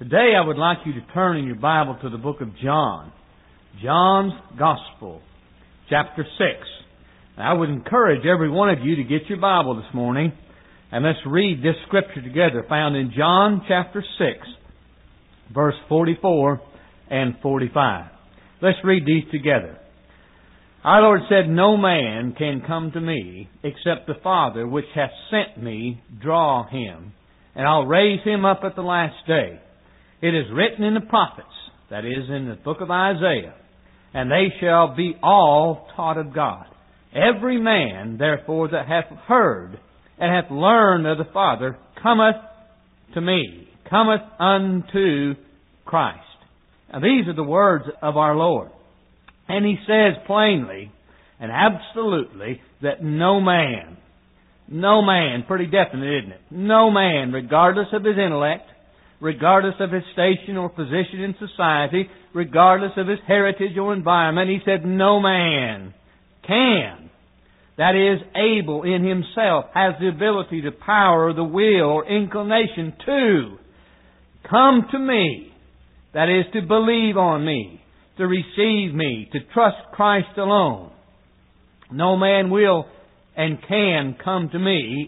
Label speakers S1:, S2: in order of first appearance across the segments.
S1: Today I would like you to turn in your Bible to the book of John. John's Gospel, chapter 6. Now, I would encourage every one of you to get your Bible this morning and let's read this scripture together found in John chapter 6, verse 44 and 45. Let's read these together. Our Lord said, "No man can come to me except the Father which hath sent me draw him, and I'll raise him up at the last day. It is written in the prophets," that is, in the book of Isaiah, "and they shall be all taught of God. Every man, therefore, that hath heard and hath learned of the Father cometh to me," cometh unto Christ. Now these are the words of our Lord. And He says plainly and absolutely that no man, pretty definite, isn't it? No man, regardless of his intellect, regardless of his station or position in society, regardless of his heritage or environment, He said no man can, that is, able in himself, has the ability, the power, the will, or inclination to come to me, that is, to believe on me, to receive me, to trust Christ alone. No man will and can come to me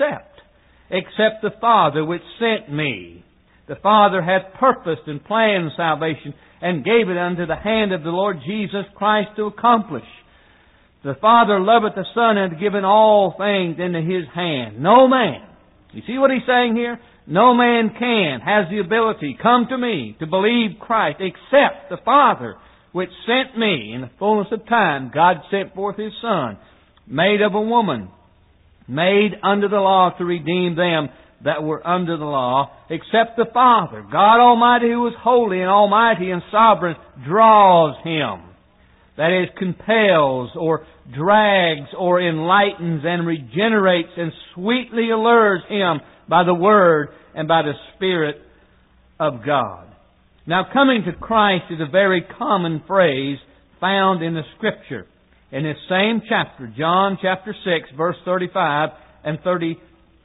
S1: except the Father which sent me. The Father hath purposed and planned salvation and gave it unto the hand of the Lord Jesus Christ to accomplish. The Father loveth the Son and hath given all things into His hand. No man, you see what He's saying here? No man has the ability, come to me, to believe Christ, except the Father which sent me. In the fullness of time, God sent forth His Son, made of a woman, made under the law to redeem them that were under the law, except the Father, God Almighty, who is holy and almighty and sovereign, draws him. That is, compels or drags or enlightens and regenerates and sweetly allures him by the Word and by the Spirit of God. Now, coming to Christ is a very common phrase found in the Scripture. In this same chapter, John chapter 6, verse 35 and 36,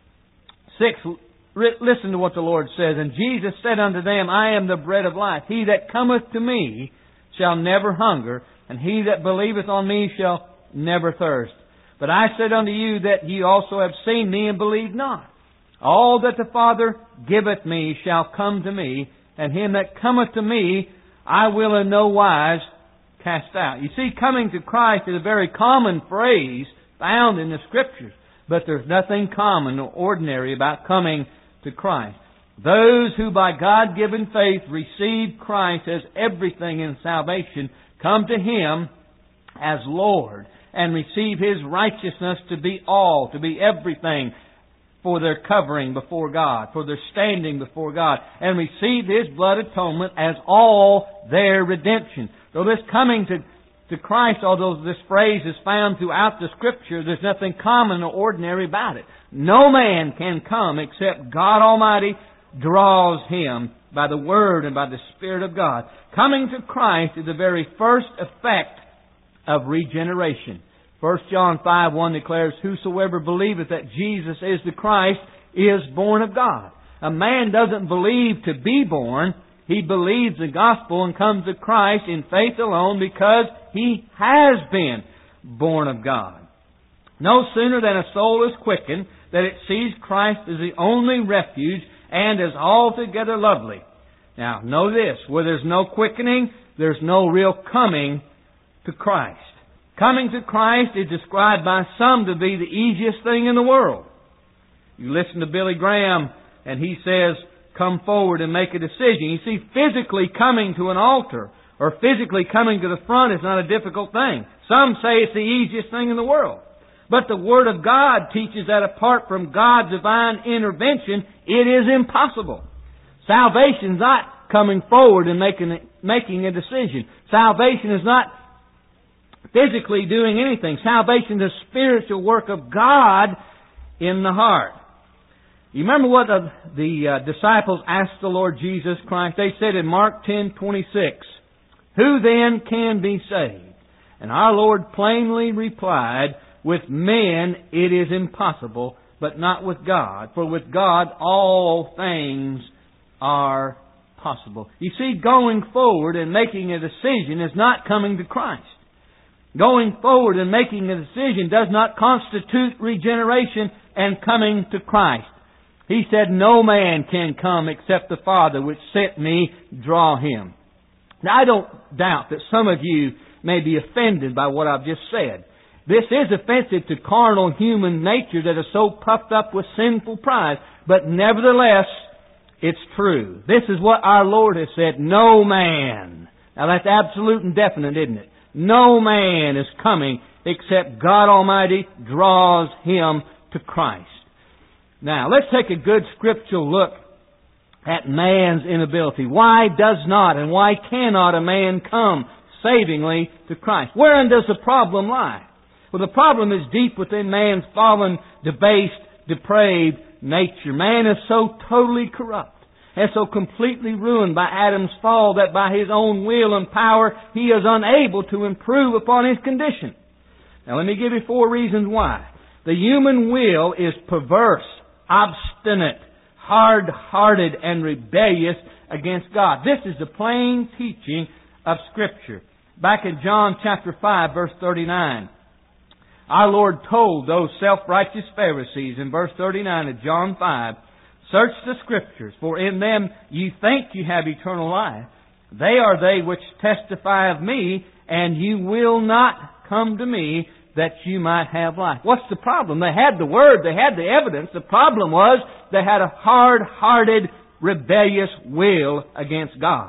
S1: listen to what the Lord says. "And Jesus said unto them, I am the bread of life. He that cometh to me shall never hunger, and he that believeth on me shall never thirst. But I said unto you that ye also have seen me and believe not. All that the Father giveth me shall come to me, and him that cometh to me I will in no wise cast out." You see, coming to Christ is a very common phrase found in the Scriptures, but there's nothing common or ordinary about coming to Christ. Those who by God-given faith receive Christ as everything in salvation come to Him as Lord and receive His righteousness to be all, to be everything for their covering before God, for their standing before God, and receive His blood atonement as all their redemption. So this coming to Christ, although this phrase is found throughout the Scripture, there's nothing common or ordinary about it. No man can come except God Almighty draws him by the Word and by the Spirit of God. Coming to Christ is the very first effect of regeneration. 1 John 5:1 declares, "Whosoever believeth that Jesus is the Christ is born of God." A man doesn't believe to be born. He believes the gospel and comes to Christ in faith alone because he has been born of God. No sooner than a soul is quickened that it sees Christ as the only refuge and as altogether lovely. Now, know this, where there's no quickening, there's no real coming to Christ. Coming to Christ is described by some to be the easiest thing in the world. You listen to Billy Graham and he says, come forward and make a decision. You see, physically coming to an altar or physically coming to the front is not a difficult thing. Some say it's the easiest thing in the world. But the Word of God teaches that apart from God's divine intervention, it is impossible. Salvation is not coming forward and making a decision. Salvation is not physically doing anything. Salvation is a spiritual work of God in the heart. You remember what the disciples asked the Lord Jesus Christ? They said in Mark 10:26, "Who then can be saved?" And our Lord plainly replied, "With men it is impossible, but not with God. For with God all things are impossible. You see, going forward and making a decision is not coming to Christ. Going forward and making a decision does not constitute regeneration and coming to Christ. He said, no man can come except the Father which sent me draw him. Now, I don't doubt that some of you may be offended by what I've just said. This is offensive to carnal human nature that is so puffed up with sinful pride. But nevertheless, it's true. This is what our Lord has said, no man. Now that's absolute and definite, isn't it? No man is coming except God Almighty draws him to Christ. Now, let's take a good scriptural look at man's inability. Why does not and why cannot a man come savingly to Christ? Wherein does the problem lie? Well, the problem is deep within man's fallen, debased, depraved nature. Man is so totally corrupt and so completely ruined by Adam's fall that by his own will and power he is unable to improve upon his condition. Now, let me give you 4 reasons why. The human will is perverse, obstinate, hard-hearted, and rebellious against God. This is the plain teaching of Scripture. Back in John chapter 5, verse 39, our Lord told those self-righteous Pharisees in verse 39 of John 5, search the Scriptures, for in them you think you have eternal life. They are they which testify of me, and you will not come to me that you might have life. What's the problem? They had the Word, they had the evidence. The problem was they had a hard-hearted, rebellious will against God.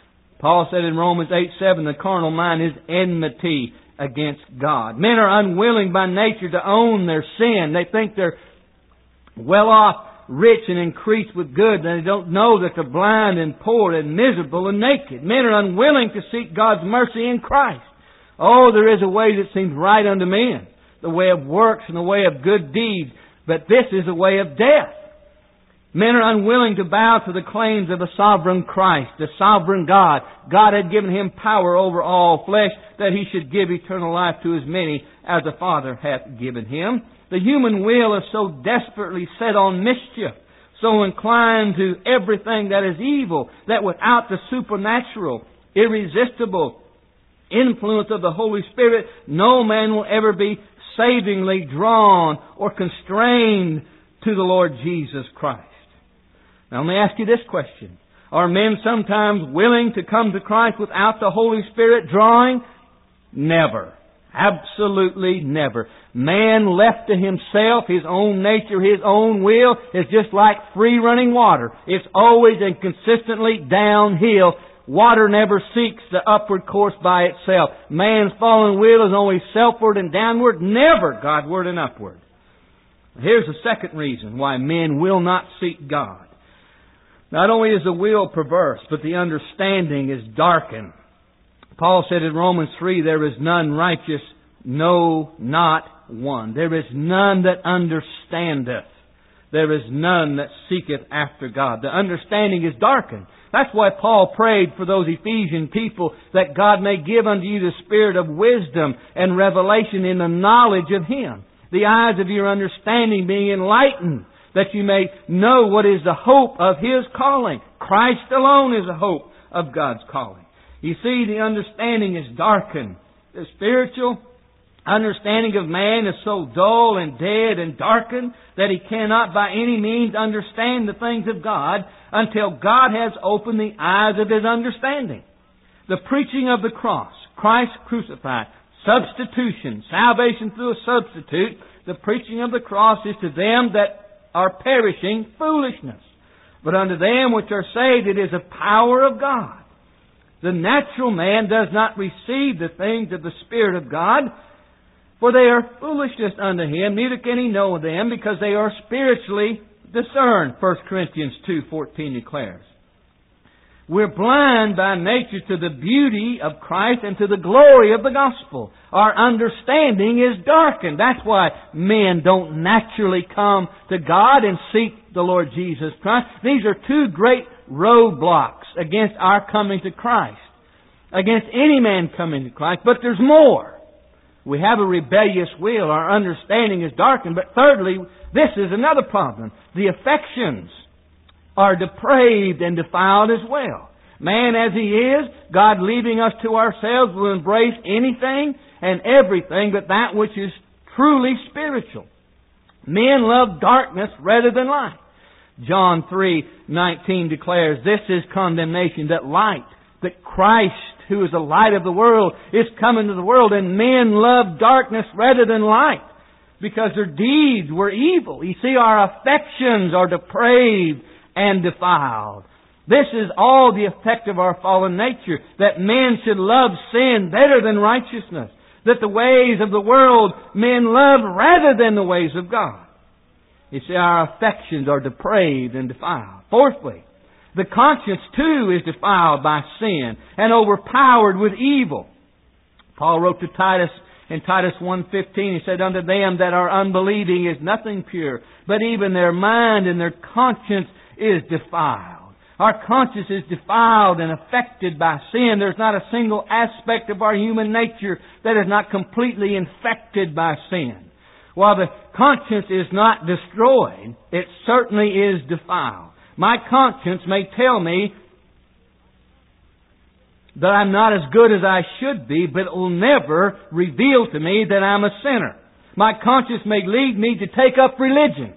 S1: Paul said in Romans 8:7, the carnal mind is enmity against God. Men are unwilling by nature to own their sin. They think they're well off, rich and increased with good, and they don't know that they're blind and poor and miserable and naked. Men are unwilling to seek God's mercy in Christ. Oh, there is a way that seems right unto men, the way of works and the way of good deeds, but this is a way of death. Men are unwilling to bow to the claims of a sovereign Christ, the sovereign God. God had given Him power over all flesh, that He should give eternal life to as many as the Father hath given Him. The human will is so desperately set on mischief, so inclined to everything that is evil, that without the supernatural, irresistible influence of the Holy Spirit, no man will ever be savingly drawn or constrained to the Lord Jesus Christ. Now let me ask you this question. Are men sometimes willing to come to Christ without the Holy Spirit drawing? Never. Absolutely never. Man left to himself, his own nature, his own will, is just like free running water. It's always and consistently downhill. Water never seeks the upward course by itself. Man's fallen will is only selfward and downward, never Godward and upward. Here's the second reason why men will not seek God. Not only is the will perverse, but the understanding is darkened. Paul said in Romans 3, there is none righteous, no, not one. There is none that understandeth. There is none that seeketh after God. The understanding is darkened. That's why Paul prayed for those Ephesian people, that God may give unto you the spirit of wisdom and revelation in the knowledge of Him. The eyes of your understanding being enlightened, that you may know what is the hope of His calling. Christ alone is the hope of God's calling. You see, the understanding is darkened. The spiritual understanding of man is so dull and dead and darkened that he cannot by any means understand the things of God until God has opened the eyes of his understanding. The preaching of the cross, Christ crucified, substitution, salvation through a substitute, the preaching of the cross is to them that are perishing foolishness. But unto them which are saved it is the power of God. The natural man does not receive the things of the Spirit of God, for they are foolishness unto him, neither can he know them, because they are spiritually discerned, 1 Corinthians 2:14 declares. We're blind by nature to the beauty of Christ and to the glory of the gospel. Our understanding is darkened. That's why men don't naturally come to God and seek the Lord Jesus Christ. These are two great roadblocks against our coming to Christ, against any man coming to Christ. But there's more. We have a rebellious will. Our understanding is darkened. But thirdly, this is another problem. The affections are depraved and defiled as well. Man as he is, God leaving us to ourselves, will embrace anything and everything but that which is truly spiritual. Men love darkness rather than light. John 3:19 declares, this is condemnation, that light, that Christ, who is the light of the world, is come into the world, and men love darkness rather than light, because their deeds were evil. You see, our affections are depraved and defiled. This is all the effect of our fallen nature, that men should love sin better than righteousness, that the ways of the world men love rather than the ways of God. You see, our affections are depraved and defiled. Fourthly, the conscience too is defiled by sin and overpowered with evil. Paul wrote to Titus in Titus 1:15, he said, unto them that are unbelieving is nothing pure, but even their mind and their conscience is defiled. Our conscience is defiled and affected by sin. There's not a single aspect of our human nature that is not completely infected by sin. While the conscience is not destroyed, it certainly is defiled. My conscience may tell me that I'm not as good as I should be, but it will never reveal to me that I'm a sinner. My conscience may lead me to take up religion,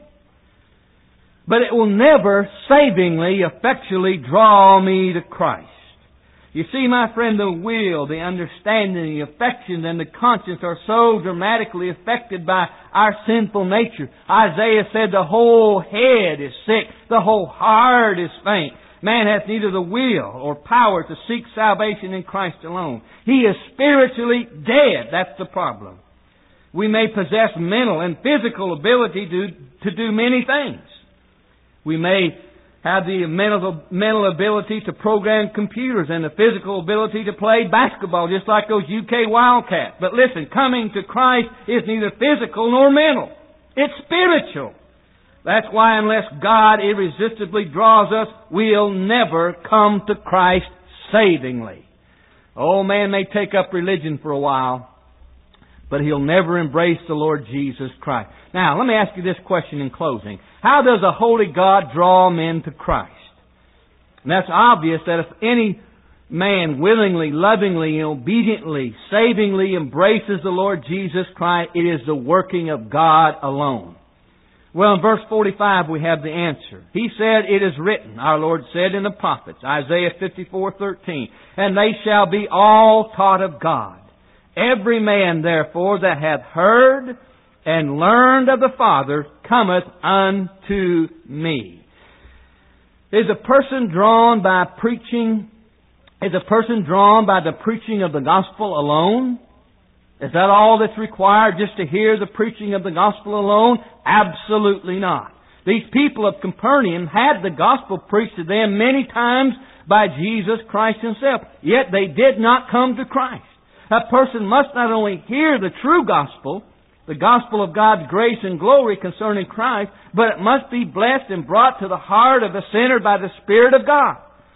S1: but it will never savingly, effectually draw me to Christ. You see, my friend, the will, the understanding, the affections, and the conscience are so dramatically affected by our sinful nature. Isaiah said the whole head is sick, the whole heart is faint. Man hath neither the will or power to seek salvation in Christ alone. He is spiritually dead. That's the problem. We may possess mental and physical ability to do many things. We may have the mental ability to program computers and the physical ability to play basketball, just like those UK Wildcats. But listen, coming to Christ is neither physical nor mental. It's spiritual. That's why unless God irresistibly draws us, we'll never come to Christ savingly. Oh, man may take up religion for a while, but he'll never embrace the Lord Jesus Christ. Now, let me ask you this question in closing. How does a holy God draw men to Christ? And that's obvious that if any man willingly, lovingly, and obediently, savingly embraces the Lord Jesus Christ, it is the working of God alone. Well, in verse 45 we have the answer. He said, it is written, our Lord said in the prophets, Isaiah 54:13, and they shall be all taught of God. Every man, therefore, that hath heard and learned of the Father cometh unto me. Is a person drawn by the preaching of the gospel alone? Is that all that's required, just to hear the preaching of the gospel alone? Absolutely not. These people of Capernaum had the gospel preached to them many times by Jesus Christ Himself, yet they did not come to Christ. A person must not only hear the true gospel, the gospel of God's grace and glory concerning Christ, but it must be blessed and brought to the heart of the sinner by the Spirit of God.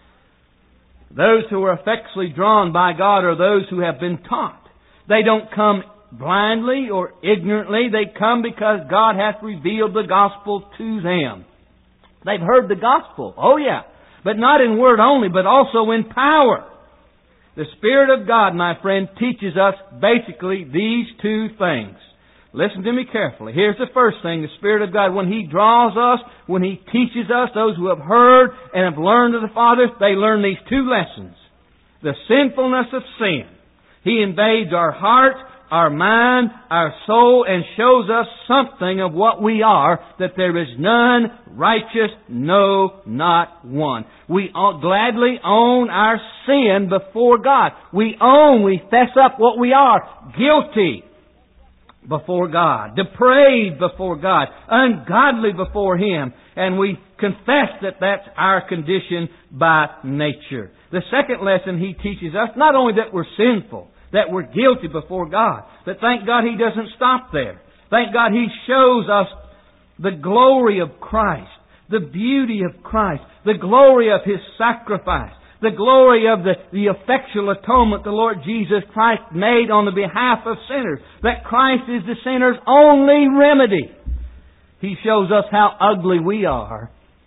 S1: Those who are effectually drawn by God are those who have been taught. They don't come blindly or ignorantly. They come because God hath revealed the gospel to them. They've heard the gospel, oh yeah, but not in word only, but also in power. The Spirit of God, my friend, teaches us basically these two things. Listen to me carefully. Here's the first thing. The Spirit of God, when He draws us, when He teaches us, those who have heard and have learned of the Father, they learn these two lessons. The sinfulness of sin. He invades our heart, our mind, our soul, and shows us something of what we are, that there is none righteous, no, not one. We gladly own our sin before God. We fess up what we are. Guilty before God, depraved before God, ungodly before Him, and we confess that that's our condition by nature. The second lesson He teaches us, not only that we're sinful, that we're guilty before God, but thank God He doesn't stop there. Thank God He shows us the glory of Christ, the beauty of Christ, the glory of His sacrifice, the glory of the effectual atonement the Lord Jesus Christ made on the behalf of sinners, that Christ is the sinner's only remedy. He shows us how ugly we are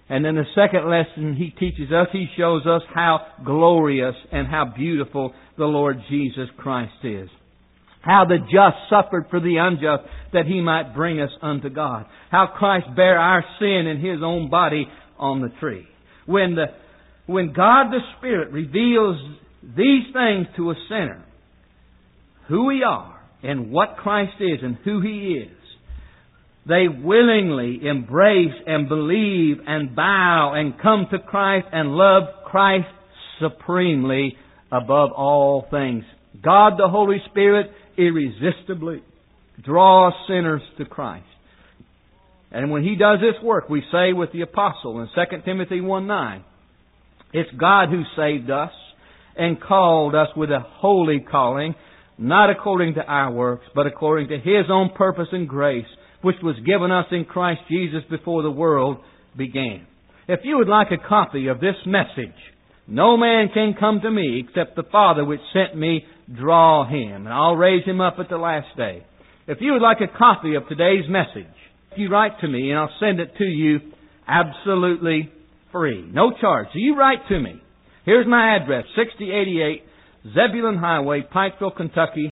S1: And then the second lesson He teaches us, He shows us how glorious and how beautiful the Lord Jesus Christ is. How the just suffered for the unjust, that He might bring us unto God. How Christ bare our sin in His own body on the tree. When God the Spirit reveals these things to a sinner, who we are and what Christ is and who He is, they willingly embrace and believe and bow and come to Christ and love Christ supremely above all things. God the Holy Spirit irresistibly draws sinners to Christ. And when He does this work, we say with the apostle in 2 Timothy 1:9, it's God who saved us and called us with a holy calling, not according to our works, but according to His own purpose and grace, which was given us in Christ Jesus before the world began. If you would like a copy of this message, no man can come to me except the Father which sent me draw him, and I'll raise him up at the last day. If you would like a copy of today's message, you write to me and I'll send it to you absolutely free. No charge. So you write to me. Here's my address, 6088 Zebulon Highway, Pikeville, Kentucky,